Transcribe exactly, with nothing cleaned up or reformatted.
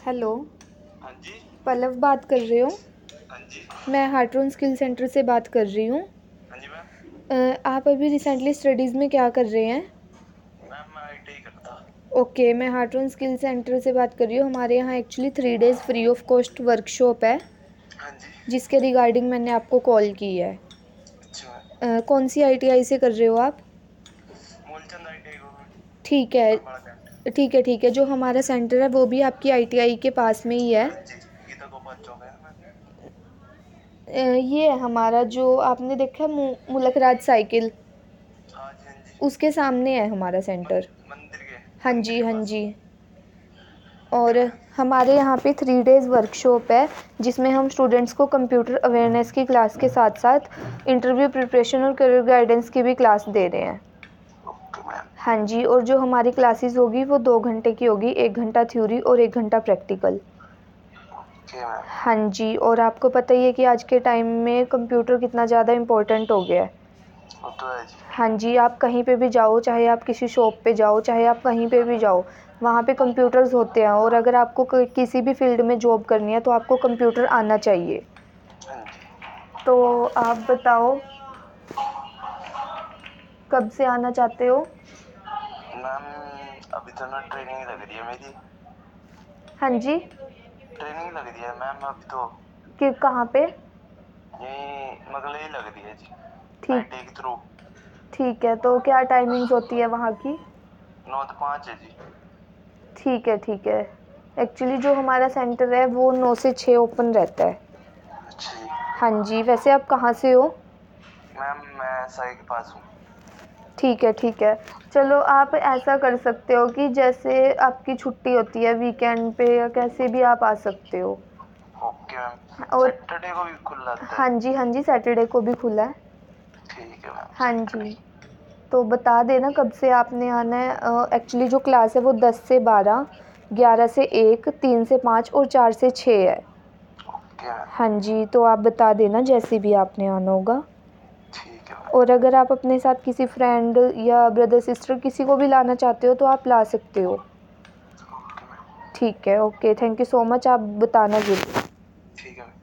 Hello. हाँ जी। पल्लव बात कर रहे हो? हाँ जी। मैं हार्ट्रोन स्किल सेंटर से बात कर रही हूँ। हाँ जी मैम। अ, आप अभी रिसेंटली स्टडीज़ में क्या कर रहे हैं? मैम मैं आईटीआई करता। ओके, मैं हार्ट्रोन स्किल सेंटर से बात कर रही हूँ। हमारे यहाँ actually three days free of cost workshop है, हाँ जी। जिसके रिगार्डिंग मैंने आपको कॉल की है। अच्छा मैम। अ, कौन सी आईटीआई से कर रहे हो आप? मूलचंद आईटीआई गवर्नमेंट ठीक है, बरमाड़ा कैंट। ठीक है, ठीक है। जो हमारा सेंटर है वो भी आपकी आईटीआई के पास में ही है। हाँ जी। गीता गोपाल चौक है मैम। अ, ये है हमारा, जो आपने देखा है मु, मुलकराज साइकिल, हाँ जी। हाँ जी। उसके सामने है हमारा मन, सेंटर। मंदिर के हाँ मंदिर जी, के हाँ पास। जी। ओके और मैम। हमारे यहाँ पे थ्री डेज़ वर्कशॉप है, जिसमें हम स्टूडेंट्स को कंप्यूटर अवेयरनेस की क्लास के साथ साथ इंटरव्यू प्रिपरेशन और करियर गाइडेंस की भी क्लास दे रहे हैं। Okay ma'am. हाँ जी। और जो हमारी क्लासेस होगी वो दो घंटे की होगी, एक घंटा थ्योरी और एक घंटा प्रैक्टिकल। Okay ma'am. हाँ जी। और आपको पता ही है कि आज के टाइम में कंप्यूटर कितना ज़्यादा इम्पोर्टेंट हो गया है। वो तो है जी। हाँ जी। आप कहीं पे भी जाओ, चाहे आप किसी शॉप पे जाओ, चाहे आप कहीं पे भी जाओ, वहाँ पे कंप्यूटर्स होते हैं। और अगर आपको क- किसी भी फील्ड में जॉब करनी है तो आपको कंप्यूटर आना चाहिए। हाँ जी तो आप बताओ, कब से आना चाहते हो? मैम। अभी तो ना ट्रेनिंग लग रही है मेरी। हाँ जी। ट्रेनिंग लग रही है मैम अभी तो। कि कहाँ पे? यही मगले ही लग रही है जी। ठीक, आईटीआई के थ्रू। ठीक है। तो क्या टाइमिंग्स होती है वहाँ की? नौ तो पाँच है जी। ठीक है, ठीक है। एक्चुअली जो हमारा सेंटर है वो नौ से छः ओपन रहता है। अच्छा जी। हाँ जी। वैसे आप कहाँ से हो? मैम मैं साई के पास हूँ। ठीक है, ठीक है। चलो, आप ऐसा कर सकते हो कि जैसे आपकी छुट्टी होती है वीकेंड पे या कैसे भी आप आ सकते हो। Okay ma'am. और सैटरडे को भी खुला रहता हाँ है? जी, हाँ जी, सैटरडे को भी खुला है। ठीक है मैम। हाँ सैटरडे। जी। तो बता देना कब से आपने आना है। एक्चुअली जो क्लास है वो दस से बारह, ग्यारह से एक, तीन से पाँच और चार से छः है। Okay ma'am. हाँ जी। तो आप बता देना जैसे भी आपने आना होगा। ठीक है मैम। और अगर आप अपने साथ किसी फ्रेंड या ब्रदर सिस्टर किसी को भी लाना चाहते हो तो आप ला सकते हो। Okay ma'am. ठीक है, okay, thank you so much. आप बताना ज़रूर। ठीक है मैम।